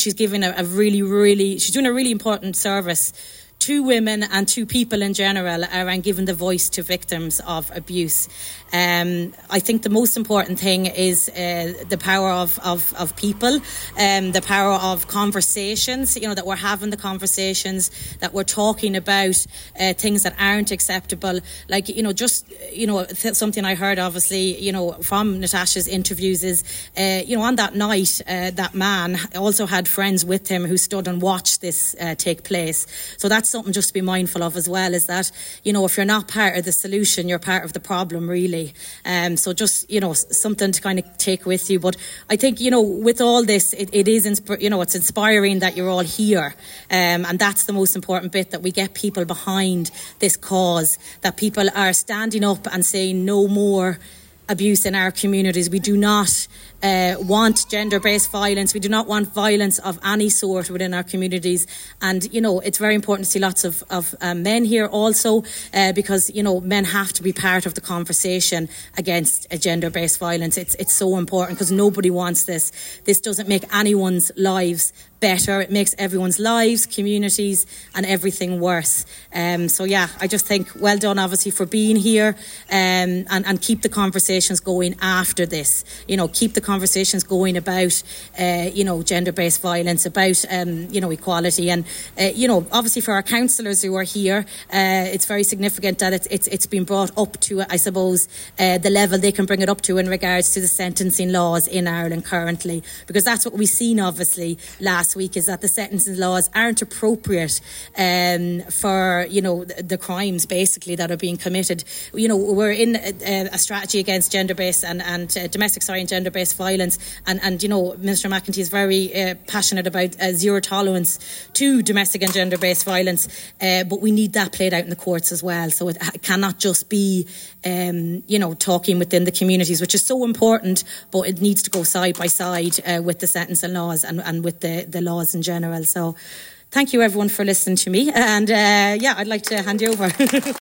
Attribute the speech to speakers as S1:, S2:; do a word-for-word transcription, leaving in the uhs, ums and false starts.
S1: she's giving a, a really, really, she's doing a really important service to women and to people in general around giving the voice to victims of abuse. Um, I think the most important thing is uh, the power of, of, of people, um, the power of conversations, you know, that we're having the conversations, that we're talking about uh, things that aren't acceptable. Like, you know, just, you know, th- something I heard, obviously, you know, from Natasha's interviews is, uh, you know, on that night, uh, that man also had friends with him who stood and watched this uh, take place. So that's something just to be mindful of as well, is that, you know, if you're not part of the solution, you're part of the problem, really. Um, so just, you know, something to kind of take with you. But I think, you know, with all this, it, it is, insp- you know, it's inspiring that you're all here. Um, and that's the most important bit, that we get people behind this cause, that people are standing up and saying no more abuse in our communities. We do not uh, want gender-based violence. We do not want violence of any sort within our communities. And, you know, it's very important to see lots of, of uh, men here also, uh, because, you know, men have to be part of the conversation against uh, gender-based violence. It's, it's so important, because nobody wants this. This doesn't make anyone's lives better. It makes everyone's lives, communities and everything worse. Um, so, yeah, I just think well done, obviously, for being here, um, and, and keep the conversations going after this. You know, keep the conversations going about, uh, you know, gender-based violence, about, um, you know, equality. And, uh, you know, obviously for our councillors who are here, uh, it's very significant that it's, it's, it's been brought up to, I suppose, uh, the level they can bring it up to in regards to the sentencing laws in Ireland currently. Because that's what we've seen, obviously, last week, is that the sentencing laws aren't appropriate um, for, you know, the, the crimes, basically, that are being committed. You know, we're in a, a strategy against gender-based and, and uh, domestic, sorry, and gender-based violence. And, and, you know, Minister McEntee is very uh, passionate about uh, zero tolerance to domestic and gender-based violence. Uh, but we need that played out in the courts as well. So it cannot just be, um, you know, talking within the communities, which is so important, but it needs to go side by side uh, with the sentencing laws and, and with the, the laws in general. So thank you, everyone, for listening to me. And, uh, yeah, I'd like to hand you over.